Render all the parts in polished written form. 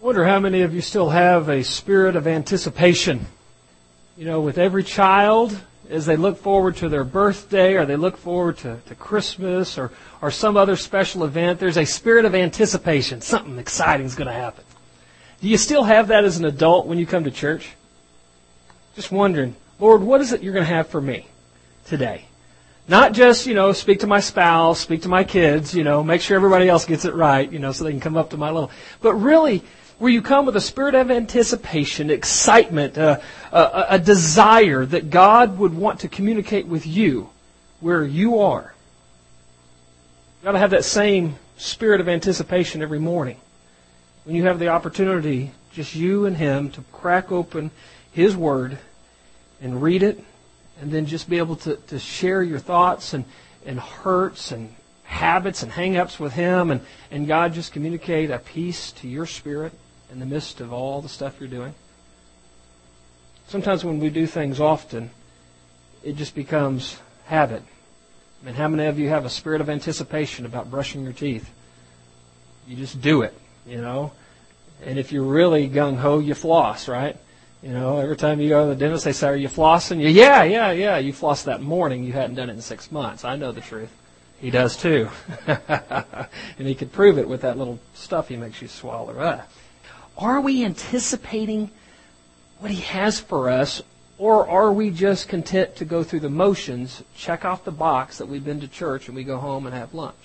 I wonder how many of you still have a spirit of anticipation. You know, with every child, as they look forward to their birthday or they look forward to Christmas or some other special event, there's a spirit of anticipation. Something exciting is going to happen. Do you still have that as an adult when you come to church? Just wondering, Lord, what is it you're going to have for me today? Not just, speak to my spouse, speak to my kids, make sure everybody else gets it right, so they can come up to my level. But really, where you come with a spirit of anticipation, excitement, a desire that God would want to communicate with you where you are. You've got to have that same spirit of anticipation every morning. When you have the opportunity, just you and Him, to crack open His Word and read it, and then just be able to share your thoughts and hurts and habits and hang-ups with Him, and God just communicate a peace to your spirit in the midst of all the stuff you're doing. Sometimes when we do things often, it just becomes habit. I mean, how many of you have a spirit of anticipation about brushing your teeth? You just do it, And if you're really gung-ho, you floss, right? Every time you go to the dentist, they say, "Are you flossing?" Yeah. You flossed that morning. You hadn't done it in 6 months. I know the truth. He does too. And he could prove it with that little stuff he makes you swallow. Are we anticipating what He has for us, or are we just content to go through the motions, check off the box that we've been to church, and we go home and have lunch?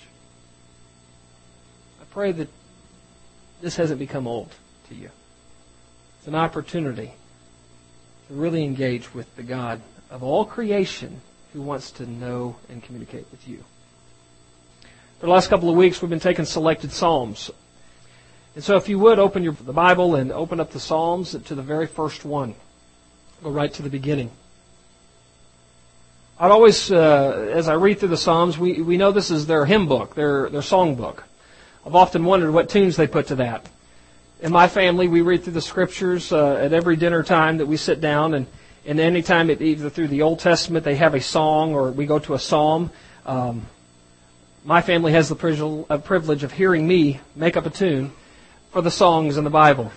I pray that this hasn't become old to you. It's an opportunity to really engage with the God of all creation who wants to know and communicate with you. For the last couple of weeks, we've been taking selected Psalms. And so if you would, open the Bible and open up the Psalms to the very first one. Go right to the beginning. I'd always, as I read through the Psalms, we know this is their hymn book, their song book. I've often wondered what tunes they put to that. In my family, we read through the Scriptures at every dinner time that we sit down, and any time, either through the Old Testament, they have a song, or we go to a psalm. My family has the privilege of hearing me make up a tune for the songs in the Bible.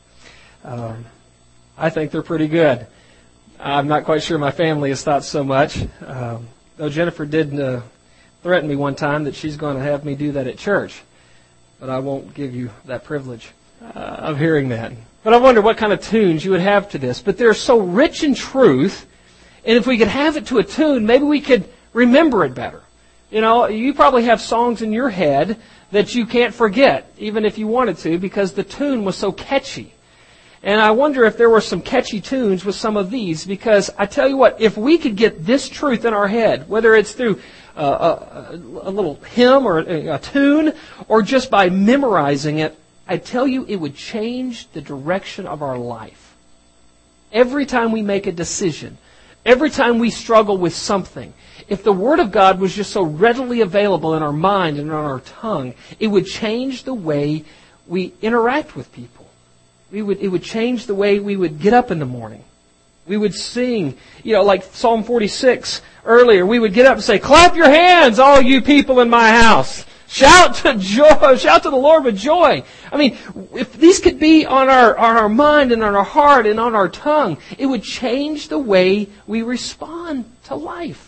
I think they're pretty good. I'm not quite sure my family has thought so much. Though Jennifer did threaten me one time that she's going to have me do that at church. But I won't give you that privilege of hearing that. But I wonder what kind of tunes you would have to this. But they're so rich in truth, and if we could have it to a tune, maybe we could remember it better. You probably have songs in your head that you can't forget, even if you wanted to, because the tune was so catchy. And I wonder if there were some catchy tunes with some of these, because I tell you what, if we could get this truth in our head, whether it's through a little hymn or a tune, or just by memorizing it, I tell you it would change the direction of our life. Every time we make a decision, every time we struggle with something, if the Word of God was just so readily available in our mind and on our tongue, it would change the way we interact with people. It would change the way we would get up in the morning. We would sing, like Psalm 46 earlier, we would get up and say, "Clap your hands, all you people in my house. Shout to joy, shout to the Lord with joy." I mean, if these could be on our mind and on our heart and on our tongue, it would change the way we respond to life.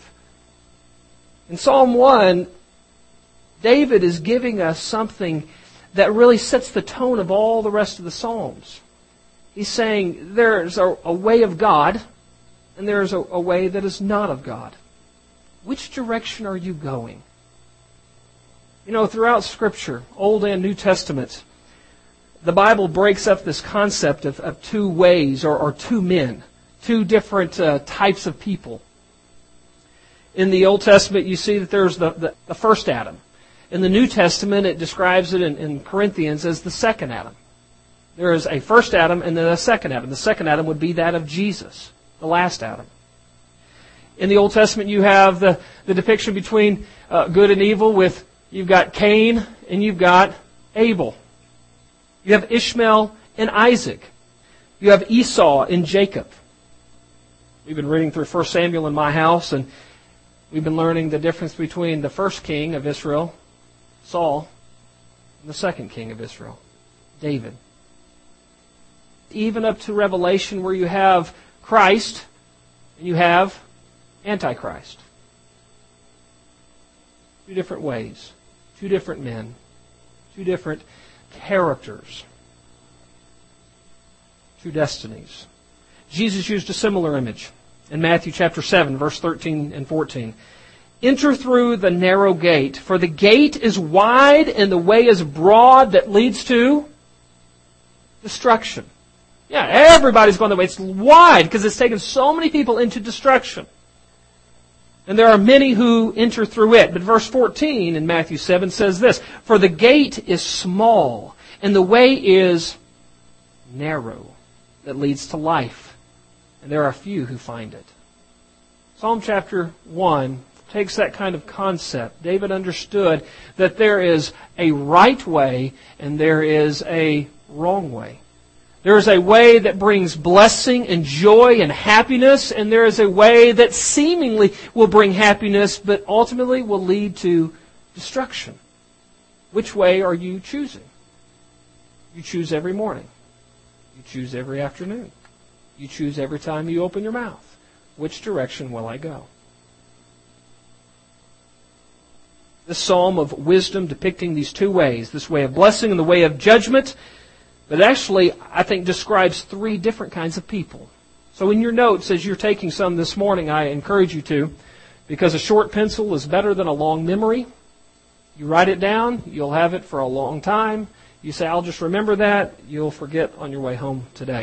In Psalm 1, David is giving us something that really sets the tone of all the rest of the Psalms. He's saying there's a way of God, and there's a way that is not of God. Which direction are you going? Throughout Scripture, Old and New Testament, the Bible breaks up this concept of two ways or two men, two different types of people. In the Old Testament, you see that there's the first Adam. In the New Testament, it describes it in Corinthians as the second Adam. There is a first Adam and then a second Adam. The second Adam would be that of Jesus, the last Adam. In the Old Testament, you have the depiction between good and evil with, you've got Cain and you've got Abel. You have Ishmael and Isaac. You have Esau and Jacob. We've been reading through 1 Samuel in my house, and we've been learning the difference between the first king of Israel, Saul, and the second king of Israel, David. even up to Revelation, where you have Christ and you have Antichrist. Two different ways, two different men, two different characters, two destinies. Jesus used a similar image in Matthew chapter 7, verse 13 and 14. Enter through the narrow gate, for the gate is wide and the way is broad that leads to destruction. Yeah, everybody's going that way. It's wide because it's taken so many people into destruction. And there are many who enter through it. But verse 14 in Matthew 7 says this, for the gate is small and the way is narrow that leads to life, and there are few who find it. Psalm chapter 1 takes that kind of concept. David understood that there is a right way and there is a wrong way. There is a way that brings blessing and joy and happiness, and there is a way that seemingly will bring happiness, but ultimately will lead to destruction. Which way are you choosing? You choose every morning. You choose every afternoon. You choose every time you open your mouth. Which direction will I go? This psalm of wisdom depicting these two ways, this way of blessing and the way of judgment, but actually, I think, describes three different kinds of people. So in your notes, as you're taking some this morning, I encourage you to, because a short pencil is better than a long memory. You write it down, you'll have it for a long time. You say, I'll just remember that, you'll forget on your way home today.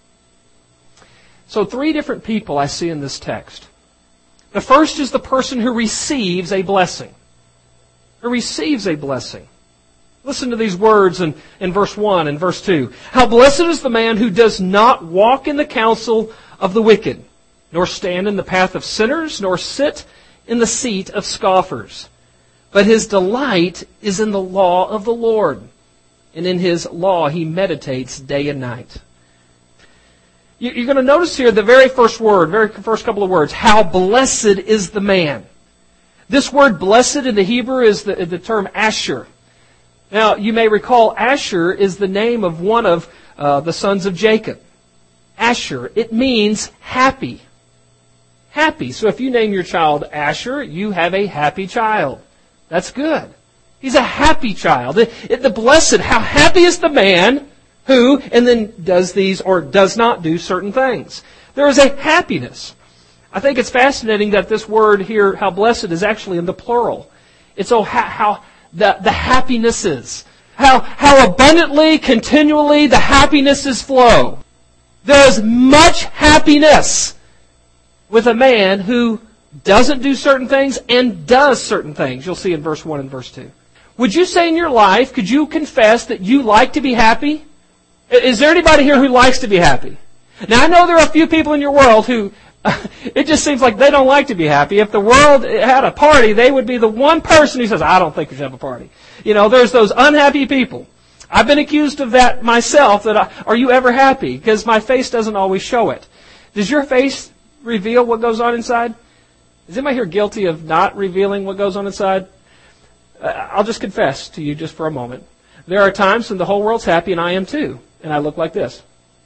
So three different people I see in this text. The first is the person who receives a blessing. Who receives a blessing. Listen to these words in verse 1 and verse 2. How blessed is the man who does not walk in the counsel of the wicked, nor stand in the path of sinners, nor sit in the seat of scoffers. But his delight is in the law of the Lord, and in his law he meditates day and night. You're going to notice here the very first word, very first couple of words. How blessed is the man. This word blessed in the Hebrew is the term Asher. Now, you may recall Asher is the name of one of the sons of Jacob. Asher, it means happy. Happy. So if you name your child Asher, you have a happy child. That's good. He's a happy child. The blessed, how happy is the man who, and then does these or does not do certain things. There is a happiness. I think it's fascinating that this word here, how blessed, is actually in the plural. It's how the happinesses. How abundantly, continually the happinesses flow. There is much happiness with a man who doesn't do certain things and does certain things. You'll see in verse 1 and verse 2. Would you say in your life, could you confess that you like to be happy? Is there anybody here who likes to be happy? Now, I know there are a few people in your world who, it just seems like they don't like to be happy. If the world had a party, they would be the one person who says, I don't think we should have a party. You know, there's those unhappy people. I've been accused of that myself, are you ever happy? Because my face doesn't always show it. Does your face reveal what goes on inside? Is anybody here guilty of not revealing what goes on inside? I'll just confess to you just for a moment. There are times when the whole world's happy and I am too. And I look like this.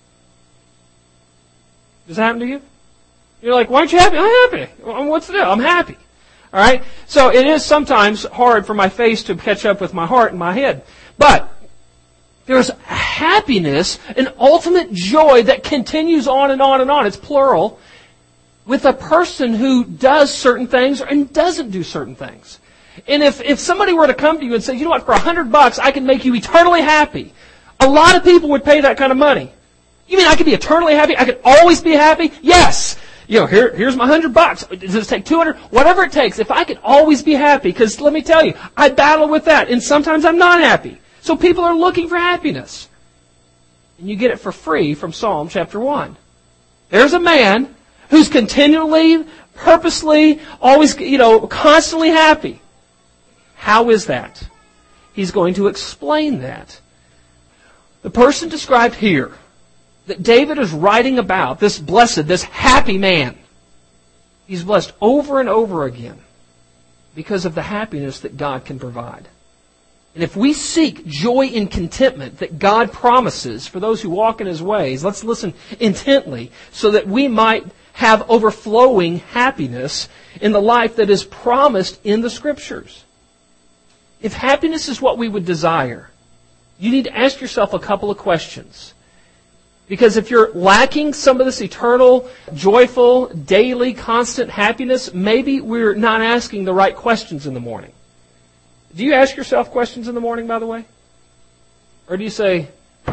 Does that happen to you? You're like, why aren't you happy? I'm happy. What's the deal? I'm happy. All right? So it is sometimes hard for my face to catch up with my heart and my head. But there's happiness, an ultimate joy that continues on and on and on. It's plural. With a person who does certain things and doesn't do certain things. And if somebody were to come to you and say, you know what, for $100 I can make you eternally happy. A lot of people would pay that kind of money. You mean I could be eternally happy? I could always be happy? Yes. You know, here's my $100. Does it take 200? Whatever it takes. If I could always be happy, because let me tell you, I battle with that, and sometimes I'm not happy. So people are looking for happiness. And you get it for free from Psalm chapter 1. There's a man who's continually, purposely, always, constantly happy. How is that? He's going to explain that. The person described here, that David is writing about, this blessed, this happy man, he's blessed over and over again because of the happiness that God can provide. And if we seek joy and contentment that God promises for those who walk in His ways, let's listen intently so that we might have overflowing happiness in the life that is promised in the Scriptures. If happiness is what we would desire, you need to ask yourself a couple of questions. Because if you're lacking some of this eternal, joyful, daily, constant happiness, maybe we're not asking the right questions in the morning. Do you ask yourself questions in the morning, by the way? Or do you say,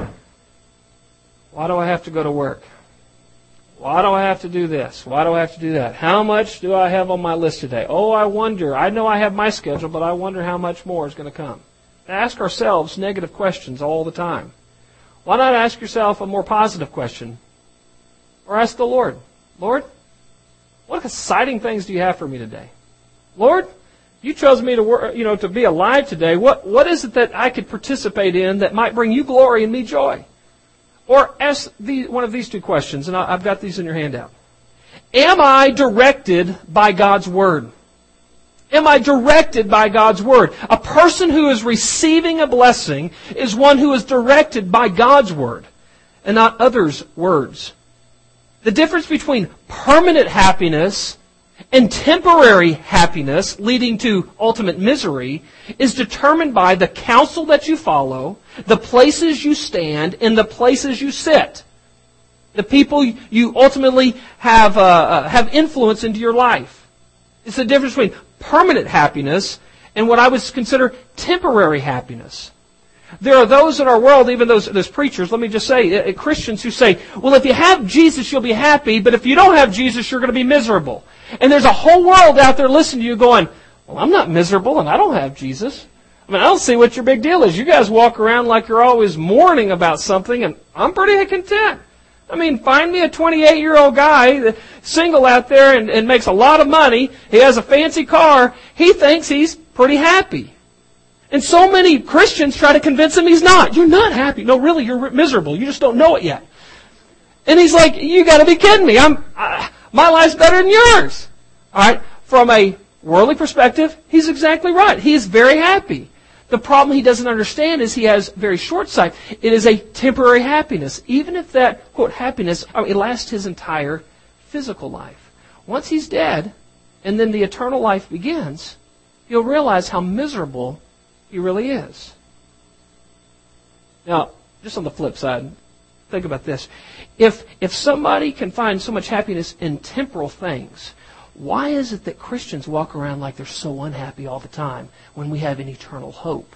why do I have to go to work? Why do I have to do this? Why do I have to do that? How much do I have on my list today? Oh, I wonder. I know I have my schedule, but I wonder how much more is going to come. Ask ourselves negative questions all the time. Why not ask yourself a more positive question? Or ask the Lord, Lord, what exciting things do you have for me today? Lord, you chose me to work, to be alive today. What is it that I could participate in that might bring you glory and me joy? Or ask one of these two questions, and I've got these in your handout. Am I directed by God's Word? Am I directed by God's Word? A person who is receiving a blessing is one who is directed by God's Word and not others' words. The difference between permanent happiness and temporary happiness leading to ultimate misery is determined by the counsel that you follow, the places you stand, and the places you sit. The people you ultimately have influence into your life. It's the difference between permanent happiness and what I would consider temporary happiness. There are those in our world, even those preachers, let me just say, Christians who say, well, if you have Jesus, you'll be happy, but if you don't have Jesus, you're going to be miserable. And there's a whole world out there listening to you going, well, I'm not miserable and I don't have Jesus. I mean, I don't see what your big deal is. You guys walk around like you're always mourning about something, and I'm pretty content. I mean, find me a 28-year-old guy, single out there and makes a lot of money. He has a fancy car. He thinks he's pretty happy. And so many Christians try to convince him he's not. You're not happy. No, really, you're miserable. You just don't know it yet. And he's like, you got to be kidding me. My life's better than yours. All right? From a worldly perspective, he's exactly right. He is very happy. The problem he doesn't understand is he has very short sight. It is a temporary happiness. Even if that, quote, happiness, it lasts his entire physical life. Once he's dead, and then the eternal life begins, he'll realize how miserable he really is. Now, just on the flip side, think about this. If somebody can find so much happiness in temporal things, why is it that Christians walk around like they're so unhappy all the time when we have an eternal hope?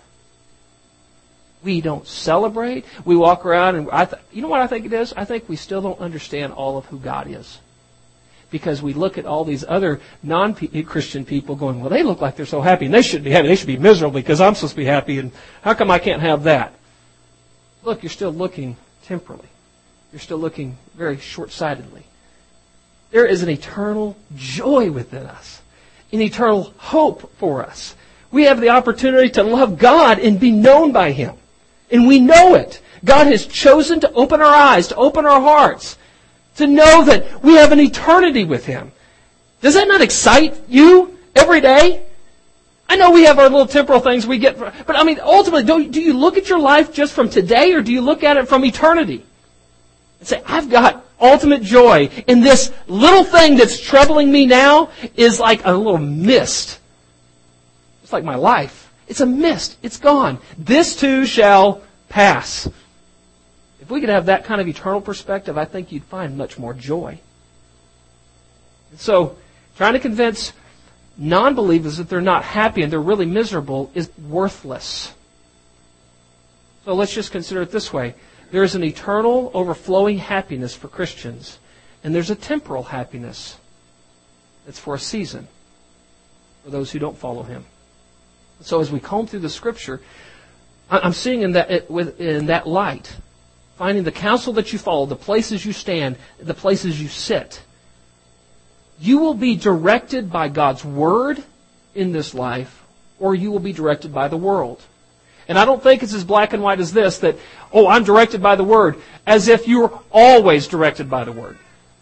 We don't celebrate. We walk around and you know what I think it is? I think we still don't understand all of who God is. Because we look at all these other non-Christian people going, well, they look like they're so happy, and they shouldn't be happy. They should be miserable because I'm supposed to be happy, and how come I can't have that? Look, you're still looking temporally. You're still looking very short-sightedly. There is an eternal joy within us, an eternal hope for us. We have the opportunity to love God and be known by Him. And we know it. God has chosen to open our eyes, to open our hearts, to know that we have an eternity with Him. Does that not excite you every day? I know we have our little temporal things we get, but I mean, ultimately, do you look at your life just from today, or do you look at it from eternity? And say, I've got ultimate joy, and this little thing that's troubling me now is like a little mist. It's like my life. It's a mist. It's gone. This too shall pass. If we could have that kind of eternal perspective, I think you'd find much more joy. And so, trying to convince non-believers that they're not happy and they're really miserable is worthless. So let's just consider it this way. There is an eternal, overflowing happiness for Christians, and there's a temporal happiness that's for a season for those who don't follow Him. So as we comb through the Scripture, I'm seeing in that light, finding the counsel that you follow, the places you stand, the places you sit. You will be directed by God's Word in this life, or you will be directed by the world. And I don't think it's as black and white as this, that, oh, I'm directed by the Word, as if you're always directed by the Word.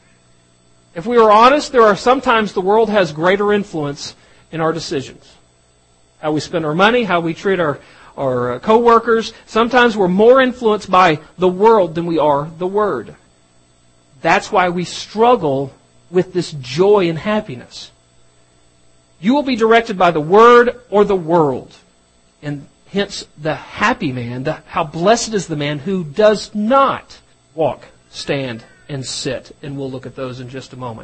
If we are honest, there are sometimes the world has greater influence in our decisions. How we spend our money, how we treat our co-workers. Sometimes we're more influenced by the world than we are the Word. That's why we struggle with this joy and happiness. You will be directed by the Word or the world. And hence the happy man, how blessed is the man who does not walk, stand, and sit. And we'll look at those in just a moment.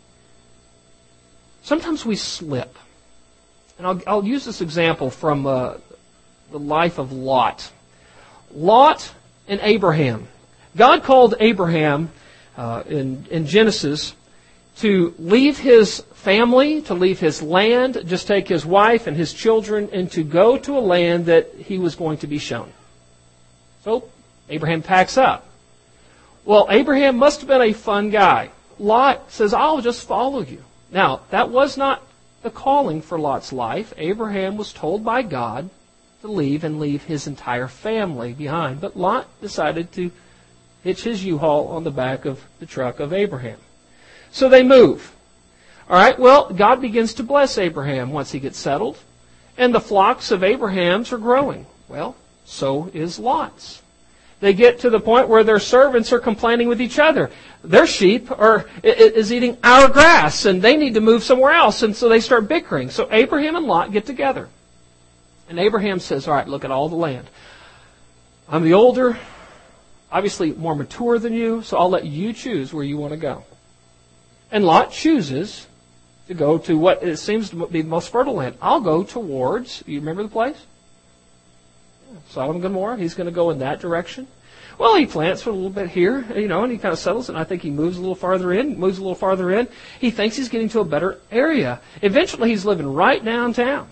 Sometimes we slip. And I'll use this example from the life of Lot. Lot and Abraham. God called Abraham in Genesis to leave his family, to leave his land, just take his wife and his children, and to go to a land that he was going to be shown. So Abraham packs up. Well, Abraham must have been a fun guy. Lot says, I'll just follow you. Now, that was not the calling for Lot's life. Abraham was told by God to leave and leave his entire family behind. But Lot decided to hitch his U-Haul on the back of the truck of Abraham. So they move. All right, well, God begins to bless Abraham once he gets settled. And the flocks of Abraham's are growing. Well, so is Lot's. They get to the point where their servants are complaining with each other. Their sheep is eating our grass, and they need to move somewhere else. And so they start bickering. So Abraham and Lot get together. And Abraham says, all right, look at all the land. I'm the older, obviously more mature than you, so I'll let you choose where you want to go. And Lot chooses to go to what it seems to be the most fertile land. I'll go towards, you remember the place? Sodom and Gomorrah. He's going to go in that direction. Well, he plants for a little bit here, and he kind of settles, and I think he moves a little farther in, He thinks he's getting to a better area. Eventually, he's living right downtown.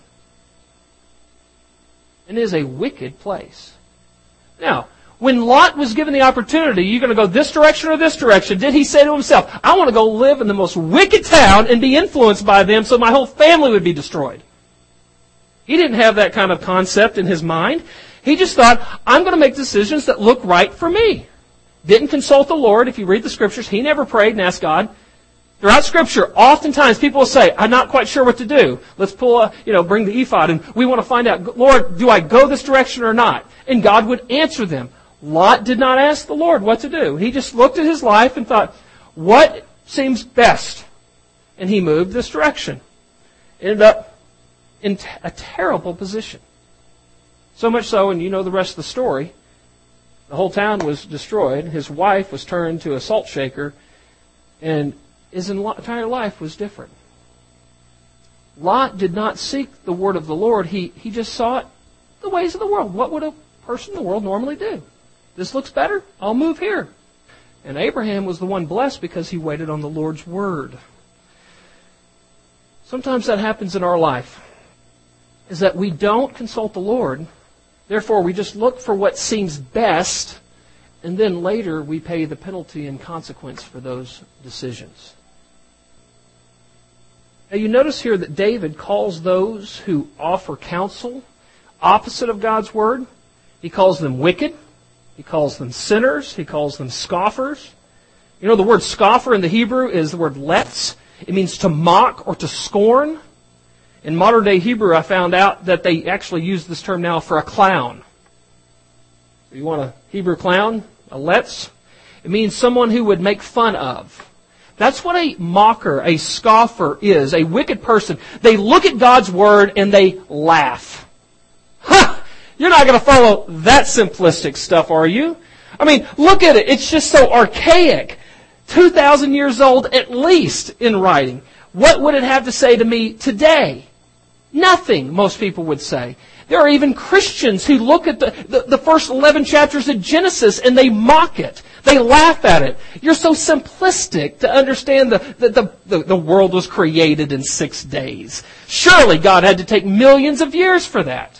And it is a wicked place. Now, when Lot was given the opportunity, you're going to go this direction or this direction, did he say to himself, I want to go live in the most wicked town and be influenced by them so my whole family would be destroyed? He didn't have that kind of concept in his mind. He just thought, I'm going to make decisions that look right for me. Didn't consult the Lord. If you read the Scriptures, he never prayed and asked God. Throughout Scripture, oftentimes people will say, I'm not quite sure what to do. Let's bring the ephod, and we want to find out, Lord, do I go this direction or not? And God would answer them. Lot did not ask the Lord what to do. He just looked at his life and thought, what seems best? And he moved this direction. Ended up in a terrible position. So much so, and you know the rest of the story, the whole town was destroyed. His wife was turned to a salt shaker, and his entire life was different. Lot did not seek the word of the Lord. He just sought the ways of the world. What would a person in the world normally do? This looks better. I'll move here. And Abraham was the one blessed because he waited on the Lord's word. Sometimes that happens in our life, is that we don't consult the Lord. Therefore, we just look for what seems best, and then later we pay the penalty and consequence for those decisions. Now you notice here that David calls those who offer counsel opposite of God's word. He calls them wicked. He calls them sinners. He calls them scoffers. You know, the word scoffer in the Hebrew is the word letz. It means to mock or to scorn. In modern day Hebrew, I found out that they actually use this term now for a clown. You want a Hebrew clown? A letz? It means someone who would make fun of. That's what a mocker, a scoffer is, a wicked person. They look at God's word and they laugh. Ha! You're not going to follow that simplistic stuff, are you? I mean, look at it. It's just so archaic. 2,000 years old at least in writing. What would it have to say to me today? Nothing, most people would say. There are even Christians who look at the first 11 chapters of Genesis and they mock it. They laugh at it. You're so simplistic to understand the world was created in 6 days. Surely God had to take millions of years for that.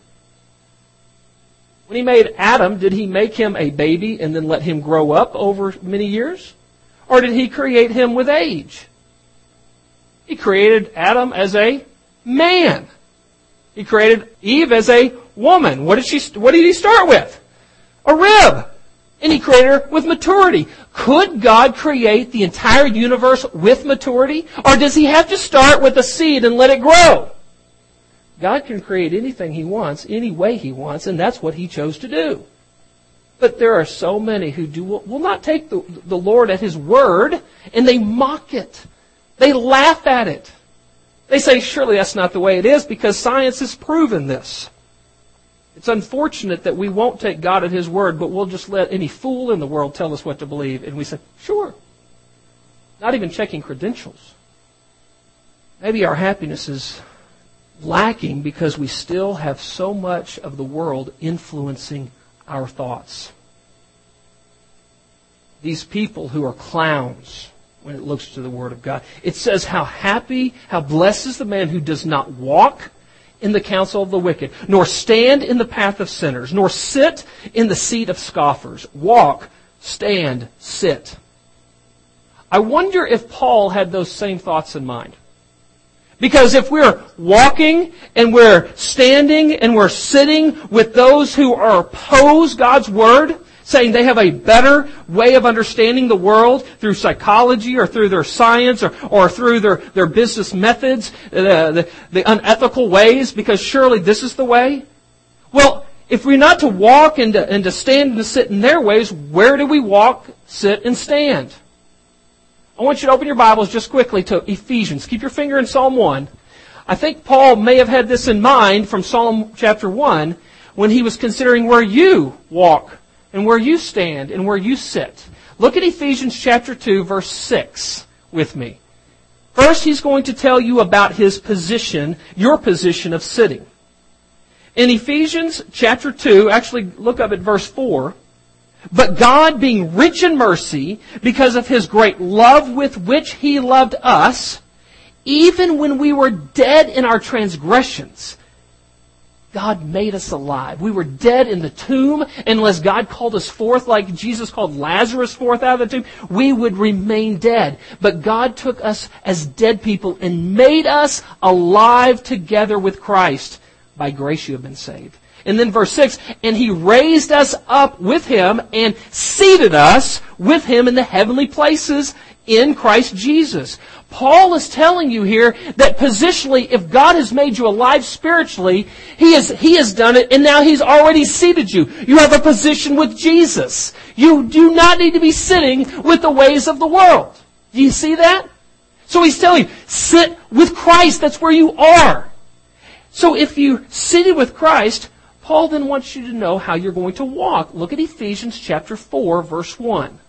When He made Adam, did He make him a baby and then let him grow up over many years? Or did He create him with age? He created Adam as a man. He created Eve as a woman. What did He start with? A rib. And He created her with maturity. Could God create the entire universe with maturity? Or does He have to start with a seed and let it grow? God can create anything He wants, any way He wants, and that's what He chose to do. But there are so many who will not take the Lord at His word, and they mock it. They laugh at it. They say, surely that's not the way it is, because science has proven this. It's unfortunate that we won't take God at His word, but we'll just let any fool in the world tell us what to believe. And we say, sure. Not even checking credentials. Maybe our happiness is lacking because we still have so much of the world influencing our thoughts. These people who are clowns when it looks to the Word of God. It says, how happy, how blessed is the man who does not walk in the counsel of the wicked, nor stand in the path of sinners, nor sit in the seat of scoffers. Walk, stand, sit. I wonder if Paul had those same thoughts in mind. Because if we're walking and we're standing and we're sitting with those who are oppose God's Word, saying they have a better way of understanding the world through psychology or through their science or through their business methods, the unethical ways, because surely this is the way. Well, if we're not to walk and to stand and to sit in their ways, where do we walk, sit, and stand? I want you to open your Bibles just quickly to Ephesians. Keep your finger in Psalm 1. I think Paul may have had this in mind from Psalm chapter 1 when he was considering where you walk and where you stand and where you sit. Look at Ephesians chapter 2, verse 6 with me. First, he's going to tell you about his position, your position of sitting. In Ephesians chapter 2, actually look up at verse 4, but God, being rich in mercy, because of His great love with which He loved us, even when we were dead in our transgressions, God made us alive. We were dead in the tomb, and unless God called us forth like Jesus called Lazarus forth out of the tomb, we would remain dead. But God took us as dead people and made us alive together with Christ. By grace you have been saved. And then verse 6, and He raised us up with Him and seated us with Him in the heavenly places in Christ Jesus. Paul is telling you here that positionally, if God has made you alive spiritually, He has done it, and now He's already seated you. You have a position with Jesus. You do not need to be sitting with the ways of the world. Do you see that? So He's telling you, sit with Christ. That's where you are. So if you're seated with Christ, Paul then wants you to know how you're going to walk. Look at Ephesians chapter 4, verse 1.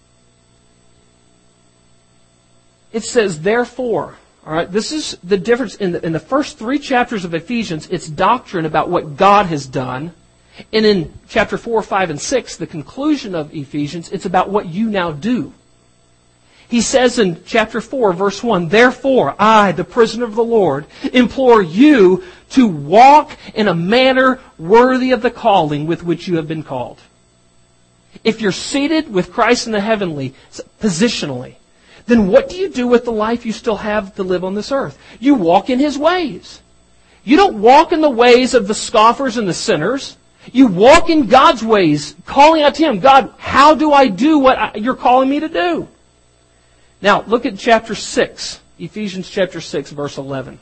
It says, therefore, all right, this is the difference in the first 3 chapters of Ephesians. It's doctrine about what God has done. And in chapter 4, 5, and 6, the conclusion of Ephesians, it's about what you now do. He says in chapter 4, verse 1, therefore, I, the prisoner of the Lord, implore you to walk in a manner worthy of the calling with which you have been called. If you're seated with Christ in the heavenly, positionally, then what do you do with the life you still have to live on this earth? You walk in His ways. You don't walk in the ways of the scoffers and the sinners. You walk in God's ways, calling out to Him, God, how do I do what you're calling me to do? Now, look at chapter 6, Ephesians chapter 6, verse 11.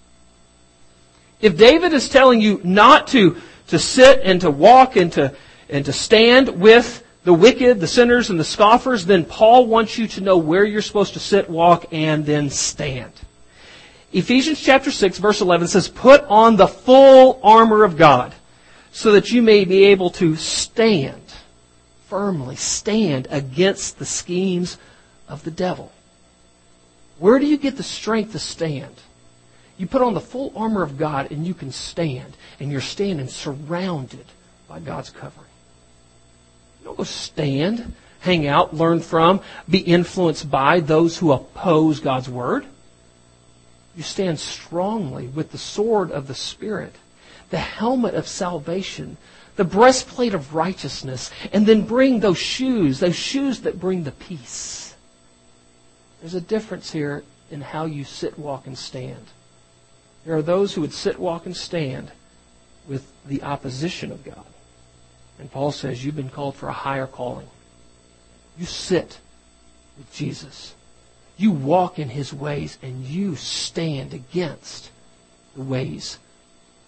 If David is telling you not to sit and to walk and to stand with the wicked, the sinners, and the scoffers, then Paul wants you to know where you're supposed to sit, walk, and then stand. Ephesians chapter 6, verse 11 says, put on the full armor of God so that you may be able to stand, firmly stand against the schemes of the devil. Where do you get the strength to stand? You put on the full armor of God and you can stand. And you're standing surrounded by God's covering. You don't go stand, hang out, learn from, be influenced by those who oppose God's Word. You stand strongly with the sword of the Spirit, the helmet of salvation, the breastplate of righteousness, and then bring those shoes that bring the peace. There's a difference here in how you sit, walk, and stand. There are those who would sit, walk, and stand with the opposition of God. And Paul says you've been called for a higher calling. You sit with Jesus. You walk in His ways and you stand against the ways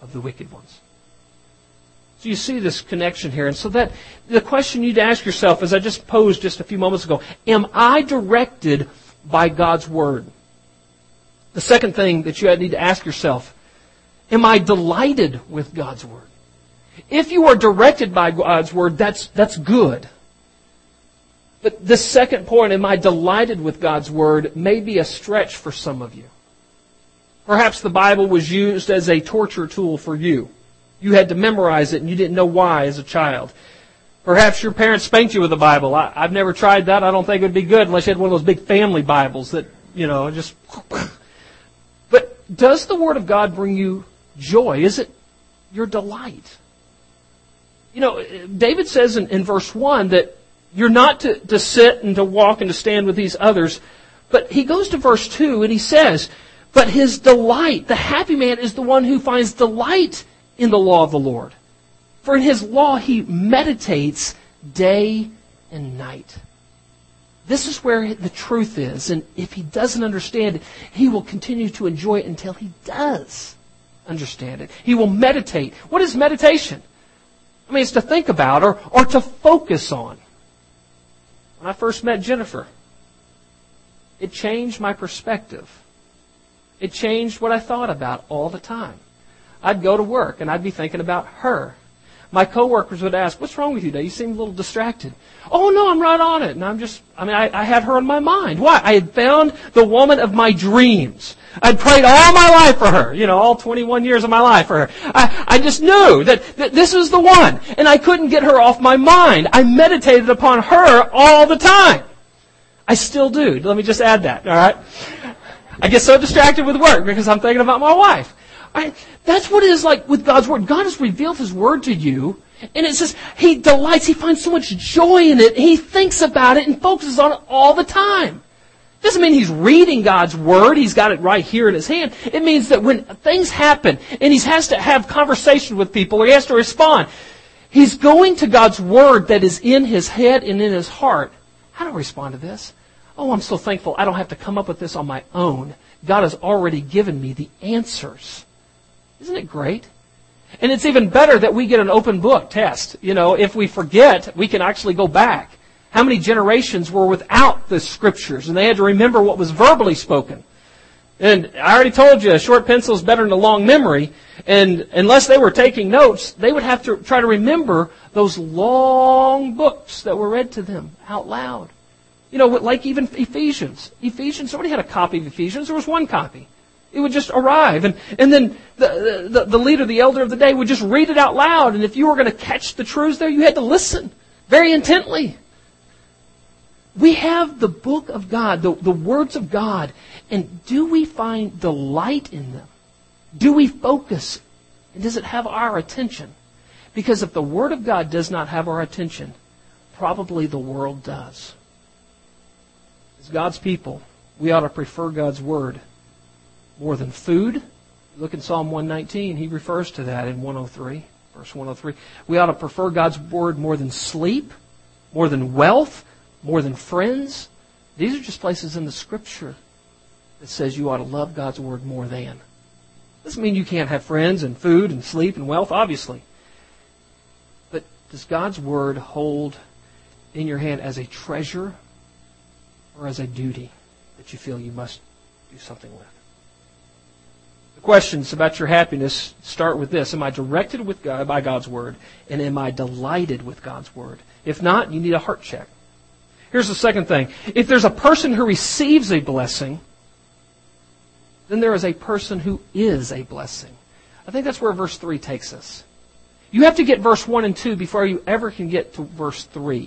of the wicked ones. So you see this connection here. And so that the question you need to ask yourself, as I just posed just a few moments ago, am I directed by God's Word? The second thing that you need to ask yourself, am I delighted with God's Word? If you are directed by God's Word, that's good. But the second point, am I delighted with God's Word, may be a stretch for some of you. Perhaps the Bible was used as a torture tool for you. You had to memorize it and you didn't know why as a child. Perhaps your parents spanked you with the Bible. I've never tried that. I don't think it would be good unless you had one of those big family Bibles that, just... But does the Word of God bring you joy? Is it your delight? David says in verse 1 that you're not to sit and to walk and to stand with these others. But he goes to verse 2 and he says, but his delight, the happy man is the one who finds delight in the law of the Lord. For in his law he meditates day and night. This is where the truth is. And if he doesn't understand it, he will continue to enjoy it until he does understand it. He will meditate. What is meditation? I mean, it's to think about or to focus on. When I first met Jennifer, it changed my perspective. It changed what I thought about all the time. I'd go to work and I'd be thinking about her. My coworkers would ask, what's wrong with you today? You seem a little distracted. Oh, no, I'm right on it. And I had her on my mind. Why? I had found the woman of my dreams. I'd prayed all my life for her, all 21 years of my life for her. I just knew that this was the one. And I couldn't get her off my mind. I meditated upon her all the time. I still do. Let me just add that, all right? I get so distracted with work because I'm thinking about my wife. That's what it is like with God's Word. God has revealed His Word to you, and it says He delights, He finds so much joy in it, and He thinks about it and focuses on it all the time. It doesn't mean He's reading God's Word, He's got it right here in His hand. It means that when things happen, and He has to have conversation with people, or He has to respond, He's going to God's Word that is in His head and in His heart. How do I respond to this? Oh, I'm so thankful I don't have to come up with this on my own. God has already given me the answers. Isn't it great? And it's even better that we get an open book test. If we forget, we can actually go back. How many generations were without the Scriptures and they had to remember what was verbally spoken? And I already told you, a short pencil is better than a long memory. And unless they were taking notes, they would have to try to remember those long books that were read to them out loud. Like even Ephesians. Somebody had a copy of Ephesians. There was one copy. It would just arrive. And then the leader, the elder of the day, would just read it out loud. And if you were going to catch the truths there, you had to listen very intently. We have the book of God, the words of God. And do we find delight in them? Do we focus? And does it have our attention? Because if the Word of God does not have our attention, probably the world does. As God's people, we ought to prefer God's Word more than food. Look in Psalm 119. He refers to that in 103, verse 103. We ought to prefer God's Word more than sleep, more than wealth, more than friends. These are just places in the Scripture that says you ought to love God's Word more than. Doesn't mean you can't have friends and food and sleep and wealth, obviously. But does God's Word hold in your hand as a treasure or as a duty that you feel you must do something with? Questions about your happiness start with this. Am I directed with God, by God's Word? And am I delighted with God's Word? If not, you need a heart check. Here's the second thing. If there's a person who receives a blessing, then there is a person who is a blessing. I think that's where verse 3 takes us. You have to get verse 1 and 2 before you ever can get to verse 3.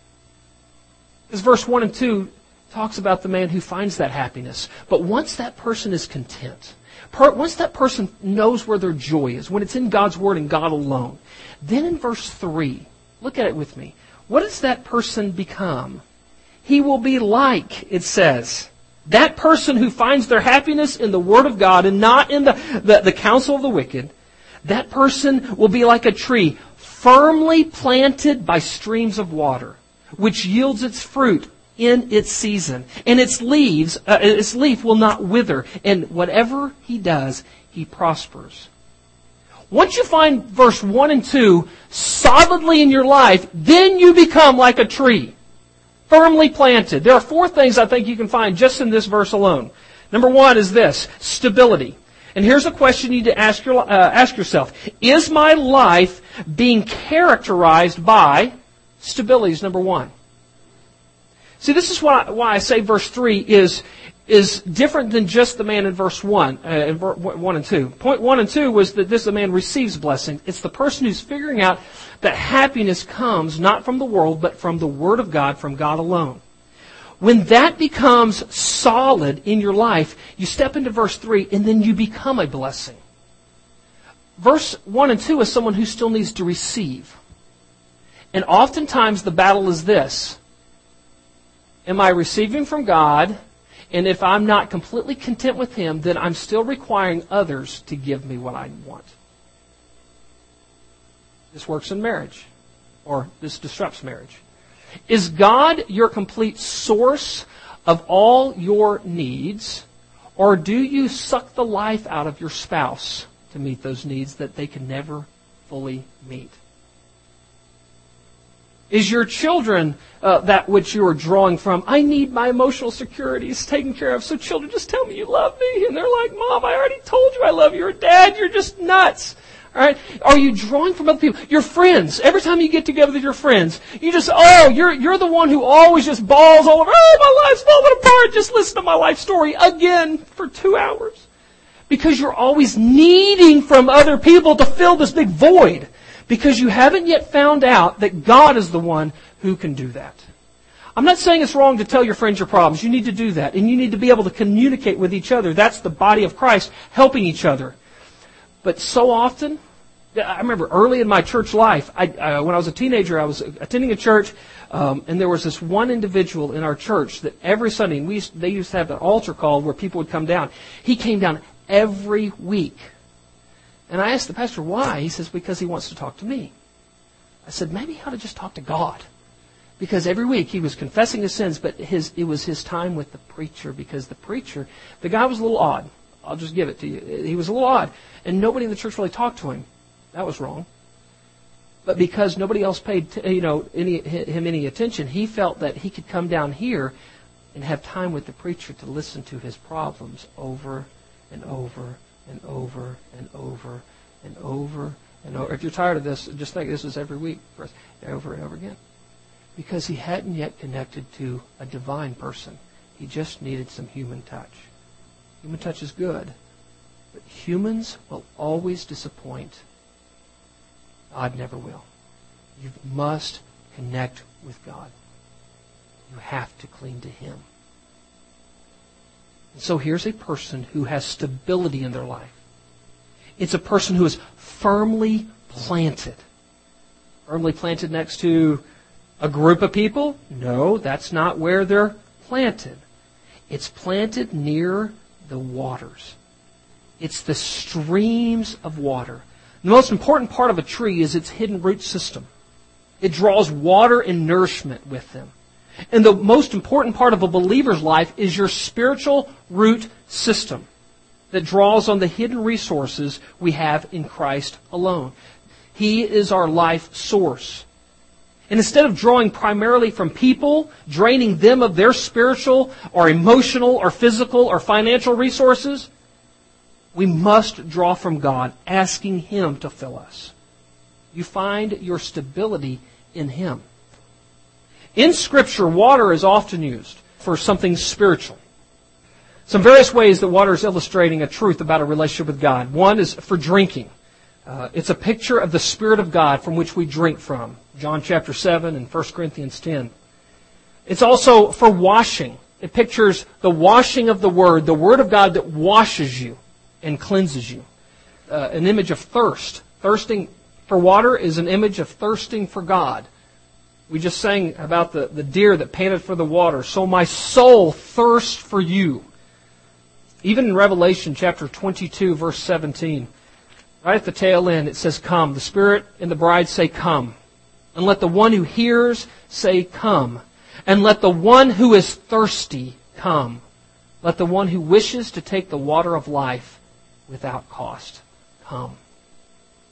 Because verse 1 and 2 talks about the man who finds that happiness. But once that person is content, once that person knows where their joy is, when it's in God's Word and God alone, then in verse 3, look at it with me. What does that person become? He will be like, it says, that person who finds their happiness in the Word of God and not in the counsel of the wicked. That person will be like a tree firmly planted by streams of water, which yields its fruit in its season, and its leaf will not wither, and whatever he does, he prospers. Once you find verse 1 and 2 solidly in your life, then you become like a tree, firmly planted. There are 4 things I think you can find just in this verse alone. Number 1 is this, stability. And here's a question you need to ask yourself. Is my life being characterized by stability? Is number 1. See, this is why I say verse 3 is different than just the man in verse 1 and 2. Point 1 and 2 was that this man receives blessing. It's the person who's figuring out that happiness comes not from the world, but from the Word of God, from God alone. When that becomes solid in your life, you step into verse 3 and then you become a blessing. Verse 1 and 2 is someone who still needs to receive. And oftentimes the battle is this. Am I receiving from God? And if I'm not completely content with Him, then I'm still requiring others to give me what I want. This works in marriage, or this disrupts marriage. Is God your complete source of all your needs, or do you suck the life out of your spouse to meet those needs that they can never fully meet? Is your children that which you are drawing from? I need my emotional securities taken care of, so children, just tell me you love me. And they're like, Mom, I already told you I love you. Or Dad, you're just nuts. All right? Are you drawing from other people? Your friends. Every time you get together with your friends, you just, you're the one who always just bawls all over. Oh, my life's falling apart. Just listen to my life story again for 2 hours. Because you're always needing from other people to fill this big void. Because you haven't yet found out that God is the one who can do that. I'm not saying it's wrong to tell your friends your problems. You need to do that. And you need to be able to communicate with each other. That's the body of Christ helping each other. But so often, I remember early in my church life, when I was a teenager, I was attending a church, and there was this one individual in our church that every Sunday, and they used to have an altar call where people would come down. He came down every week. And I asked the pastor why. He says, because he wants to talk to me. I said, maybe he ought to just talk to God. Because every week he was confessing his sins, but it was his time with the preacher. Because the guy was a little odd. I'll just give it to you. He was a little odd. And nobody in the church really talked to him. That was wrong. But because nobody else paid him any attention, he felt that he could come down here and have time with the preacher to listen to his problems over and over and over and over and over and over. If you're tired of this, just think this is every week for us, over and over again. Because he hadn't yet connected to a divine person. He just needed some human touch. Human touch is good, but humans will always disappoint. God never will. You must connect with God. You have to cling to Him. And so here's a person who has stability in their life. It's a person who is firmly planted. Firmly planted next to a group of people? No, that's not where they're planted. It's planted near the waters. It's the streams of water. The most important part of a tree is its hidden root system. It draws water and nourishment with them. And the most important part of a believer's life is your spiritual root system that draws on the hidden resources we have in Christ alone. He is our life source. And instead of drawing primarily from people, draining them of their spiritual or emotional or physical or financial resources, we must draw from God, asking Him to fill us. You find your stability in Him. In Scripture, water is often used for something spiritual. Some various ways that water is illustrating a truth about a relationship with God. One is for drinking. It's a picture of the Spirit of God from which we drink from. John chapter 7 and 1 Corinthians 10. It's also for washing. It pictures the washing of the Word of God that washes you and cleanses you. An image of thirst. Thirsting for water is an image of thirsting for God. We just sang about the deer that panted for the water. So my soul thirsts for you. Even in Revelation chapter 22, verse 17, right at the tail end, it says, come. The Spirit and the bride say, come. And let the one who hears say, come. And let the one who is thirsty come. Let the one who wishes to take the water of life without cost come.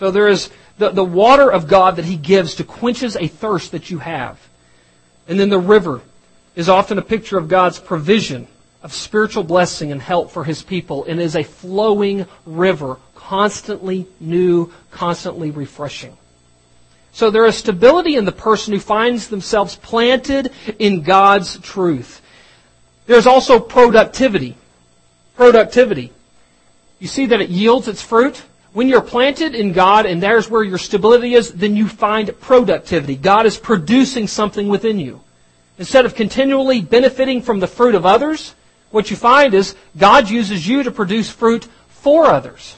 So there is the water of God that He gives to quenches a thirst that you have. And then the river is often a picture of God's provision of spiritual blessing and help for His people, and is a flowing river, constantly new, constantly refreshing. So there is stability in the person who finds themselves planted in God's truth. There's also productivity. Productivity. You see that it yields its fruit? When you're planted in God and there's where your stability is, then you find productivity. God is producing something within you. Instead of continually benefiting from the fruit of others, what you find is God uses you to produce fruit for others.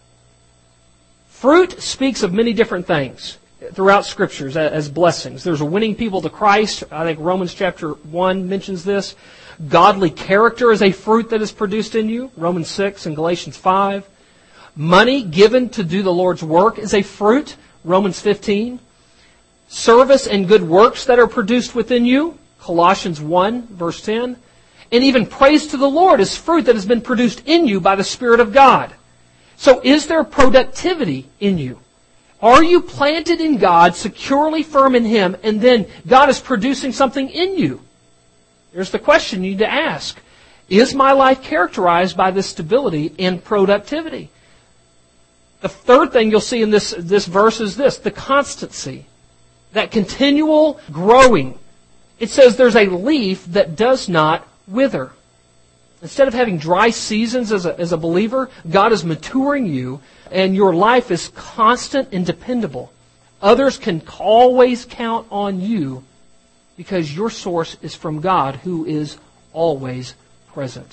Fruit speaks of many different things throughout Scriptures as blessings. There's winning people to Christ. I think Romans chapter 1 mentions this. Godly character is a fruit that is produced in you. Romans 6 and Galatians 5. Money given to do the Lord's work is a fruit. Romans 15. Service and good works that are produced within you. Colossians 1 verse 10. And even praise to the Lord is fruit that has been produced in you by the Spirit of God. So is there productivity in you? Are you planted in God, securely firm in Him, and then God is producing something in you? Here's the question you need to ask. Is my life characterized by this stability and productivity? The third thing you'll see in this verse is this, the constancy. That continual growing. It says there's a leaf that does not wither. Instead of having dry seasons as a believer, God is maturing you, and your life is constant and dependable. Others can always count on you because your source is from God, who is always present.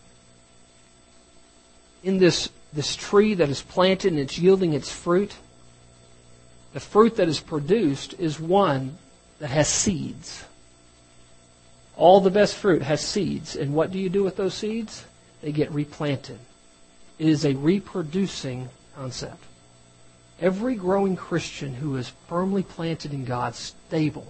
In this tree that is planted and it's yielding its fruit, the fruit that is produced is one that has seeds. All the best fruit has seeds. And what do you do with those seeds? They get replanted. It is a reproducing concept. Every growing Christian who is firmly planted in God, stable,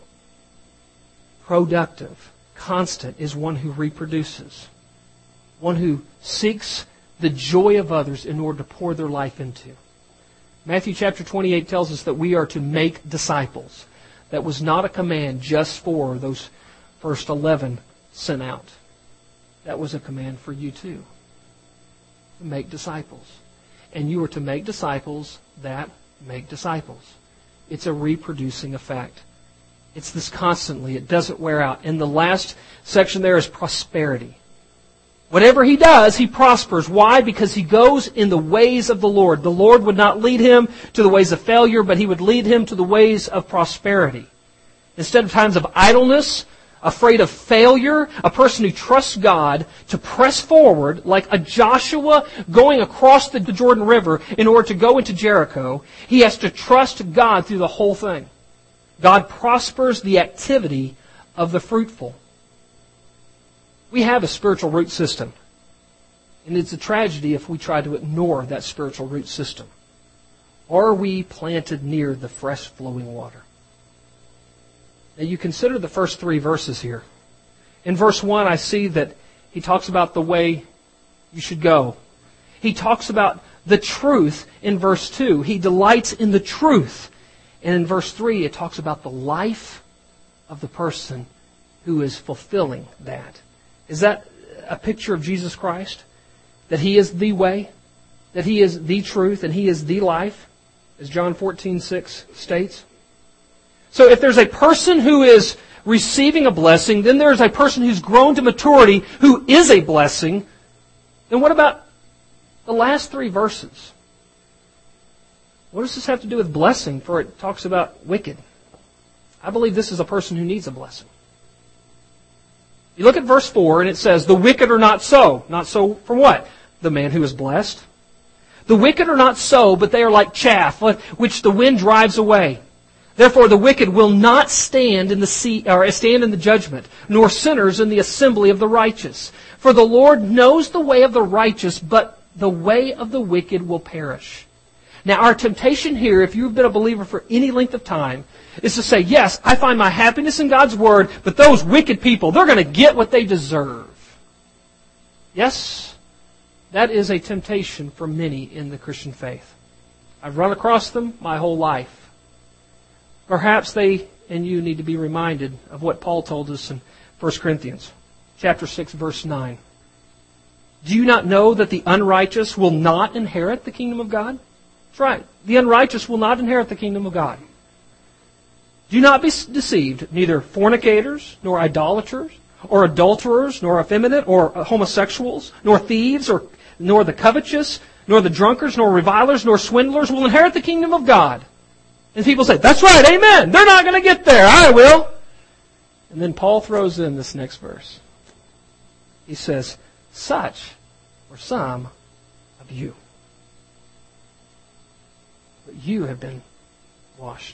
productive, constant, is one who reproduces. One who seeks the joy of others in order to pour their life into. Matthew chapter 28 tells us that we are to make disciples. That was not a command just for those first 11 sent out. That was a command for you too. To make disciples. And you are to make disciples that make disciples. It's a reproducing effect. It's this constantly. It doesn't wear out. And the last section there is prosperity. Whatever he does, he prospers. Why? Because he goes in the ways of the Lord. The Lord would not lead him to the ways of failure, but He would lead him to the ways of prosperity. Instead of times of idleness, afraid of failure, a person who trusts God to press forward like a Joshua going across the Jordan River in order to go into Jericho, he has to trust God through the whole thing. God prospers the activity of the fruitful. We have a spiritual root system. And it's a tragedy if we try to ignore that spiritual root system. Are we planted near the fresh flowing water? Now you consider the first 3 verses here. In verse 1, I see that he talks about the way you should go. He talks about the truth in verse 2. He delights in the truth. And in verse 3, it talks about the life of the person who is fulfilling that. Is that a picture of Jesus Christ? That He is the way? That He is the truth and He is the life? As John 14:6 states. So if there's a person who is receiving a blessing, then there's a person who's grown to maturity who is a blessing. Then what about the last 3 verses? What does this have to do with blessing? For it talks about wicked. I believe this is a person who needs a blessing. You look at verse 4 and it says, the wicked are not so. Not so for what? The man who is blessed. The wicked are not so, but they are like chaff, which the wind drives away. Therefore the wicked will not stand in the judgment, nor sinners in the assembly of the righteous. For the Lord knows the way of the righteous, but the way of the wicked will perish. Now our temptation here, if you've been a believer for any length of time, is to say, yes, I find my happiness in God's Word, but those wicked people, they're going to get what they deserve. Yes, that is a temptation for many in the Christian faith. I've run across them my whole life. Perhaps they and you need to be reminded of what Paul told us in 1 Corinthians chapter 6, verse 9. Do you not know that the unrighteous will not inherit the kingdom of God? That's right. The unrighteous will not inherit the kingdom of God. Do not be deceived. Neither fornicators, nor idolaters, or adulterers, nor effeminate, or homosexuals, nor thieves, nor the covetous, nor the drunkards, nor revilers, nor swindlers will inherit the kingdom of God. And people say, that's right, amen. They're not going to get there. I will. And then Paul throws in this next verse. He says, such were some of you. But you have been washed.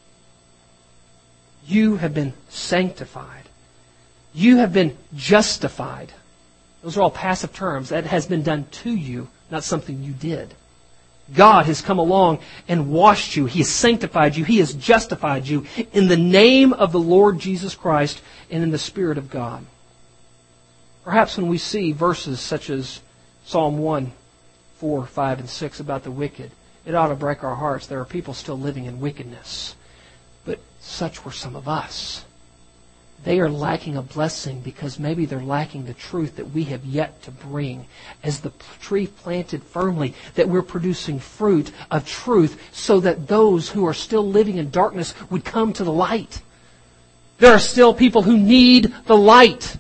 You have been sanctified. You have been justified. Those are all passive terms. That has been done to you, not something you did. God has come along and washed you. He has sanctified you. He has justified you in the name of the Lord Jesus Christ and in the Spirit of God. Perhaps when we see verses such as Psalm 1, 4, 5, and 6 about the wicked, it ought to break our hearts. There are people still living in wickedness. But such were some of us. They are lacking a blessing because maybe they're lacking the truth that we have yet to bring. As the tree planted firmly, that we're producing fruit of truth so that those who are still living in darkness would come to the light. There are still people who need the light.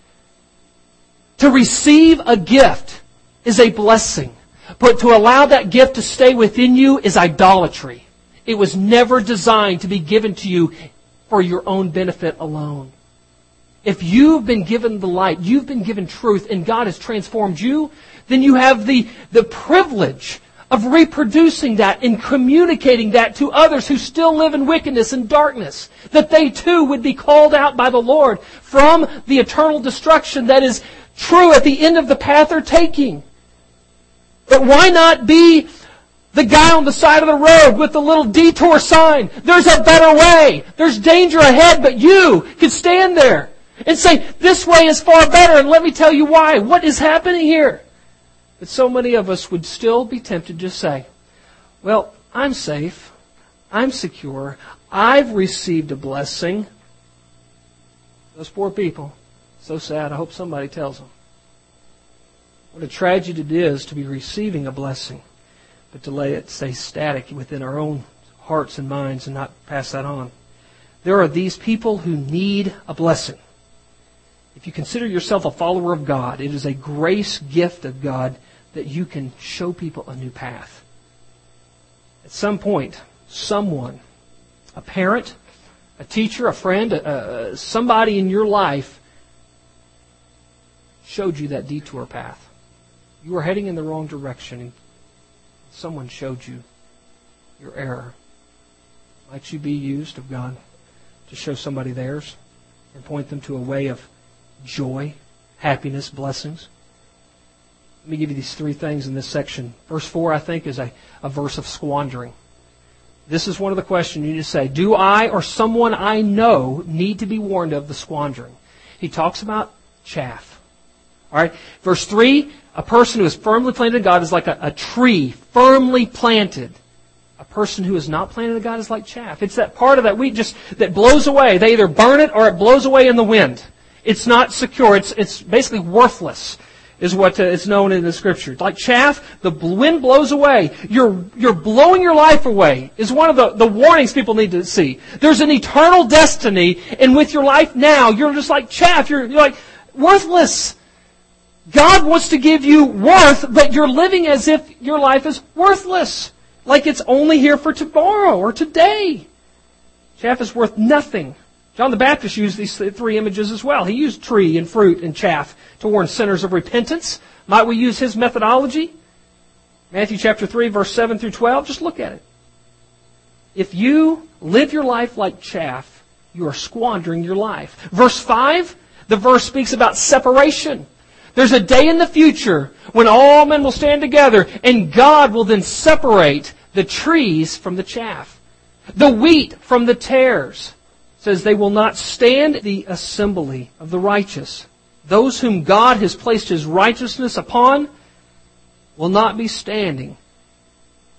To receive a gift is a blessing, but to allow that gift to stay within you is idolatry. It was never designed to be given to you for your own benefit alone. If you've been given the light, you've been given truth, and God has transformed you, then you have the privilege of reproducing that and communicating that to others who still live in wickedness and darkness, that they too would be called out by the Lord from the eternal destruction that is true at the end of the path they're taking. But why not be the guy on the side of the road with the little detour sign? There's a better way. There's danger ahead, but you can stand there and say, this way is far better, and let me tell you why. What is happening here? But so many of us would still be tempted to say, well, I'm safe. I'm secure. I've received a blessing. Those poor people. So sad. I hope somebody tells them. What a tragedy it is to be receiving a blessing, but to let it stay static within our own hearts and minds and not pass that on. There are these people who need a blessing. If you consider yourself a follower of God, it is a grace gift of God that you can show people a new path. At some point, someone, a parent, a teacher, a friend, somebody in your life showed you that detour path. You were heading in the wrong direction, and someone showed you your error. Might you be used of God to show somebody theirs and point them to a way of joy, happiness, blessings? Let me give you these three things in this section. Verse 4, I think, is a verse of squandering. This is one of the questions you need to say. Do I or someone I know need to be warned of the squandering? He talks about chaff. All right. Verse 3, a person who is firmly planted in God is like a tree firmly planted. A person who is not planted in God is like chaff. It's that part of that wheat that blows away. They either burn it or it blows away in the wind. It's not secure. It's basically worthless, is what is known in the Scripture. Like chaff, the wind blows away. You're blowing your life away is one of the warnings people need to see. There's an eternal destiny, and with your life now, you're just like chaff. You're like worthless. God wants to give you worth, but you're living as if your life is worthless. Like it's only here for tomorrow or today. Chaff is worth nothing. John the Baptist used these three images as well. He used tree and fruit and chaff to warn sinners of repentance. Might we use his methodology? Matthew chapter 3, verse 7 through 12. Just look at it. If you live your life like chaff, you are squandering your life. Verse 5, the verse speaks about separation. There's a day in the future when all men will stand together and God will then separate the trees from the chaff, the wheat from the tares. It says they will not stand the assembly of the righteous. Those whom God has placed His righteousness upon will not be standing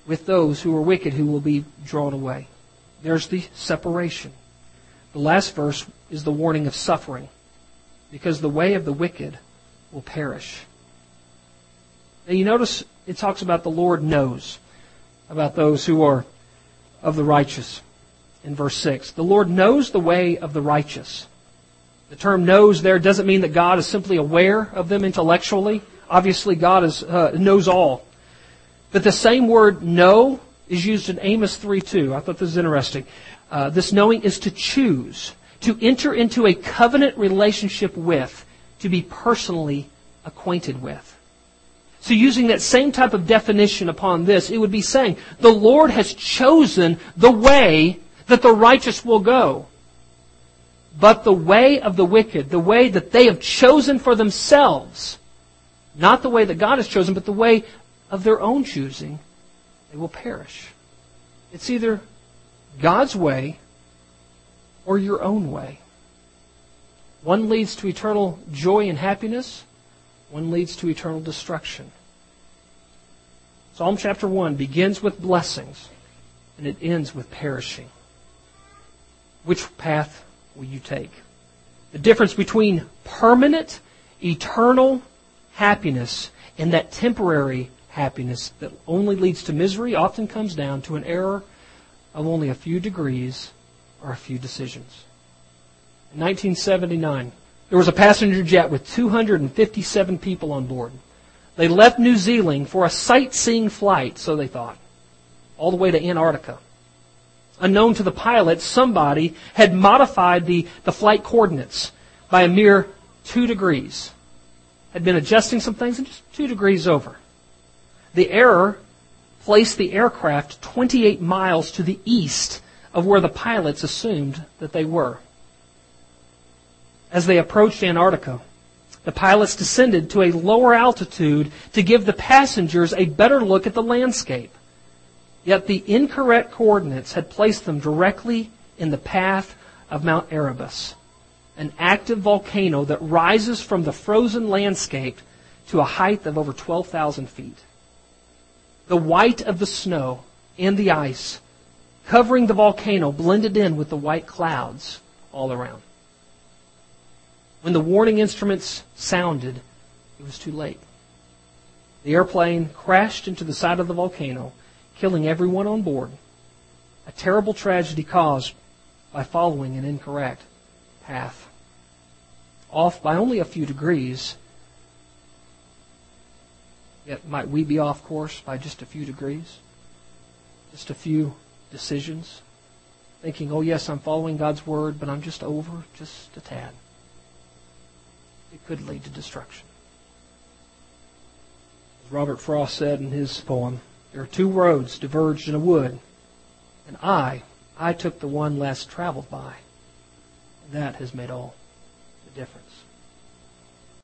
with those who are wicked who will be drawn away. There's the separation. The last verse is the warning of suffering, because the way of the wicked will perish. Now you notice it talks about the Lord knows about those who are of the righteous in verse 6. The Lord knows the way of the righteous. The term knows there doesn't mean that God is simply aware of them intellectually. Obviously, God knows all. But the same word know is used in Amos 3:2. I thought this was interesting. This knowing is to choose, to enter into a covenant relationship with, to be personally acquainted with. So using that same type of definition upon this, it would be saying, the Lord has chosen the way that the righteous will go. But the way of the wicked, the way that they have chosen for themselves, not the way that God has chosen, but the way of their own choosing, they will perish. It's either God's way or your own way. One leads to eternal joy and happiness. One leads to eternal destruction. Psalm chapter 1 begins with blessings and it ends with perishing. Which path will you take? The difference between permanent, eternal happiness and that temporary happiness that only leads to misery often comes down to an error of only a few degrees or a few decisions. In 1979, there was a passenger jet with 257 people on board. They left New Zealand for a sightseeing flight, so they thought, all the way to Antarctica. Unknown to the pilot, somebody had modified the flight coordinates by a mere 2 degrees. Had been adjusting some things and just 2 degrees over. The error placed the aircraft 28 miles to the east of where the pilots assumed that they were. As they approached Antarctica, the pilots descended to a lower altitude to give the passengers a better look at the landscape. Yet the incorrect coordinates had placed them directly in the path of Mount Erebus, an active volcano that rises from the frozen landscape to a height of over 12,000 feet. The white of the snow and the ice covering the volcano blended in with the white clouds all around. When the warning instruments sounded, it was too late. The airplane crashed into the side of the volcano, killing everyone on board. A terrible tragedy caused by following an incorrect path. Off by only a few degrees, yet might we be off course by just a few degrees? Just a few decisions? Thinking, oh yes, I'm following God's word, but I'm just over just a tad. It could lead to destruction. As Robert Frost said in his poem, there are 2 roads diverged in a wood, and I took the one less traveled by. And that has made all the difference.